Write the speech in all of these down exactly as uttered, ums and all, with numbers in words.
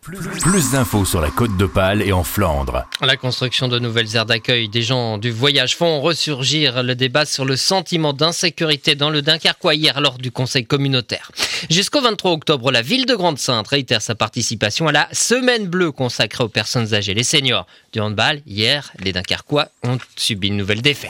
Plus, plus d'infos sur la Côte d'Opale et en Flandre. La construction de nouvelles aires d'accueil des gens du voyage font ressurgir le débat sur le sentiment d'insécurité dans le Dunkerquois hier lors du conseil communautaire. Jusqu'au vingt-trois octobre, la ville de Grande-Synthe réitère sa participation à la semaine bleue consacrée aux personnes âgées. Les seniors du handball, hier, les Dunkerquois ont subi une nouvelle défaite.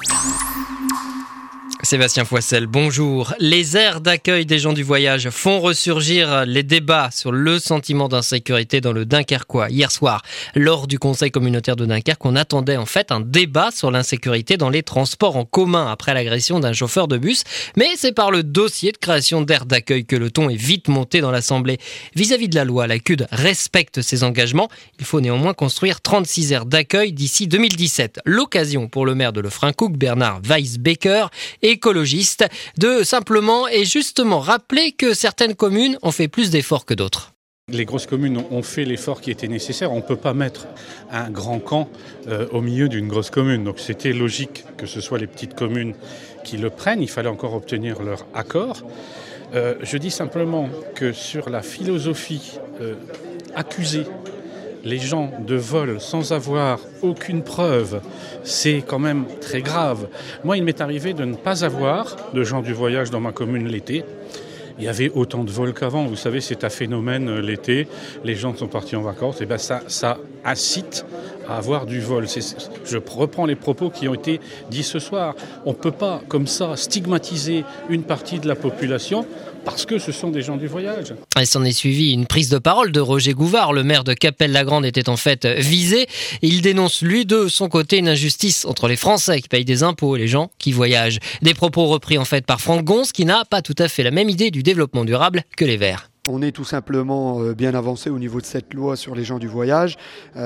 Sébastien Foissel, bonjour. Les aires d'accueil des gens du voyage font ressurgir les débats sur le sentiment d'insécurité dans le Dunkerquois. Hier soir, lors du conseil communautaire de Dunkerque, on attendait en fait un débat sur l'insécurité dans les transports en commun après l'agression d'un chauffeur de bus. Mais c'est par le dossier de création d'aires d'accueil que le ton est vite monté dans l'Assemblée. Vis-à-vis de la loi, la C U D respecte ses engagements. Il faut néanmoins construire trente-six aires d'accueil d'ici deux mille dix-sept. L'occasion pour le maire de Lefrancouc, Bernard Weisbecker, écologiste, de simplement et justement rappeler que certaines communes ont fait plus d'efforts que d'autres. Les grosses communes ont fait l'effort qui était nécessaire. On ne peut pas mettre un grand camp euh, au milieu d'une grosse commune. Donc c'était logique que ce soit les petites communes qui le prennent. Il fallait encore obtenir leur accord. Euh, je dis simplement que sur la philosophie euh, accusée, les gens de vol sans avoir aucune preuve, c'est quand même très grave. Moi, il m'est arrivé de ne pas avoir de gens du voyage dans ma commune l'été. Il y avait autant de vols qu'avant. Vous savez, c'est un phénomène l'été. Les gens sont partis en vacances. Et ben ça, ça incite à avoir du vol. C'est, je reprends les propos qui ont été dits ce soir. On ne peut pas, comme ça, stigmatiser une partie de la population parce que ce sont des gens du voyage. Et s'en est suivi une prise de parole de Roger Gouvard. Le maire de Capelle-la-Grande était en fait visé. Il dénonce, lui, de son côté, une injustice entre les Français qui payent des impôts et les gens qui voyagent. Des propos repris en fait par Franck Gonce, qui n'a pas tout à fait la même idée du développement durable que les Verts. On est tout simplement bien avancé au niveau de cette loi sur les gens du voyage.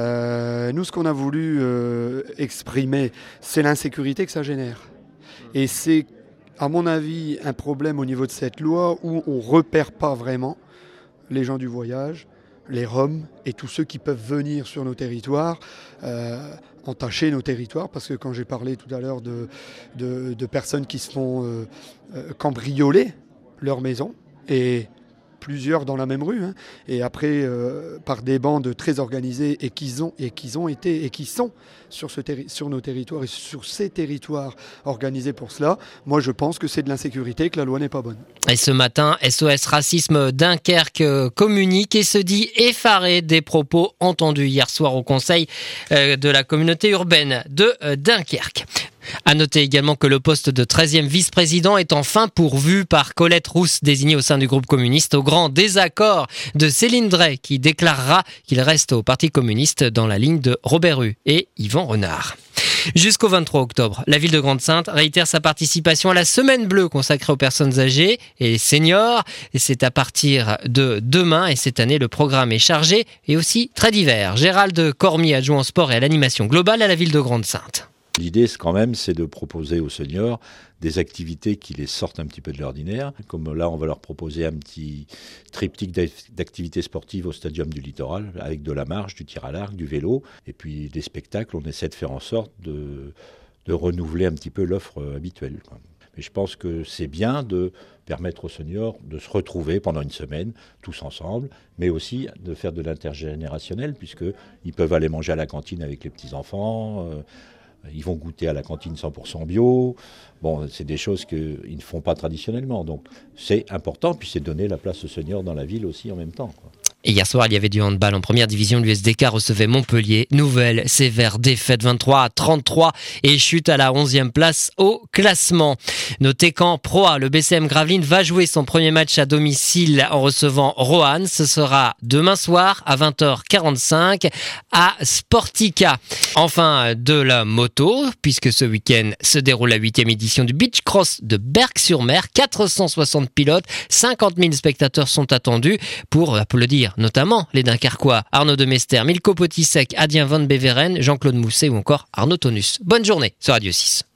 Euh, nous, ce qu'on a voulu euh, exprimer, c'est l'insécurité que ça génère. Et c'est, à mon avis, un problème au niveau de cette loi où on ne repère pas vraiment les gens du voyage, les Roms et tous ceux qui peuvent venir sur nos territoires, euh, entacher nos territoires. Parce que quand j'ai parlé tout à l'heure de, de, de personnes qui se font euh, euh, cambrioler leur maison, et plusieurs dans la même rue, hein, et après euh, par des bandes très organisées et qui ont, et qui ont été et qui sont sur, ce terri- sur nos territoires et sur ces territoires organisés pour cela. Moi, je pense que c'est de l'insécurité, que la loi n'est pas bonne. Et ce matin, S O S Racisme Dunkerque communique et se dit effaré des propos entendus hier soir au conseil de la communauté urbaine de Dunkerque. À noter également que le poste de treizième vice-président est enfin pourvu par Colette Rousse, désignée au sein du groupe communiste, au grand désaccord de Céline Drey, qui déclarera qu'il reste au Parti communiste dans la ligne de Robert Hue et Yvan Renard. Jusqu'au vingt-trois octobre, la ville de Grande-Synthe réitère sa participation à la semaine bleue consacrée aux personnes âgées et seniors. Et c'est à partir de demain, et cette année, le programme est chargé et aussi très divers. Gérald Cormier, adjoint au sport et à l'animation globale à la ville de Grande-Synthe. L'idée, c'est quand même, c'est de proposer aux seniors des activités qui les sortent un petit peu de l'ordinaire. Comme là, on va leur proposer un petit triptyque d'activités sportives au Stadium du Littoral, avec de la marche, du tir à l'arc, du vélo, et puis des spectacles. On essaie de faire en sorte de, de renouveler un petit peu l'offre habituelle, quoi. Mais je pense que c'est bien de permettre aux seniors de se retrouver pendant une semaine, tous ensemble, mais aussi de faire de l'intergénérationnel, puisqu'ils peuvent aller manger à la cantine avec les petits-enfants, euh, ils vont goûter à la cantine cent pour cent bio. Bon, c'est des choses qu'ils ne font pas traditionnellement. Donc, c'est important. Puis, c'est donner la place aux seniors dans la ville aussi en même temps, quoi. Et hier soir, il y avait du handball en première division. L'U S D K recevait Montpellier. Nouvelle sévère défaite vingt-trois à trente-trois et chute à la onzième place au classement. Notez qu'en Pro A, le B C M Gravelines va jouer son premier match à domicile en recevant Roanne. Ce sera demain soir à vingt heures quarante-cinq à Sportica. Enfin, de la moto, puisque ce week-end se déroule la huitième édition du Beach Cross de Berck-sur-Mer. quatre cent soixante pilotes, cinquante mille spectateurs sont attendus pour applaudir notamment les Dunkerquois Arnaud Demester, Milko Potisek, Adrien Van Beveren, Jean-Claude Mousset ou encore Arnaud Tonus. Bonne journée sur Radio six.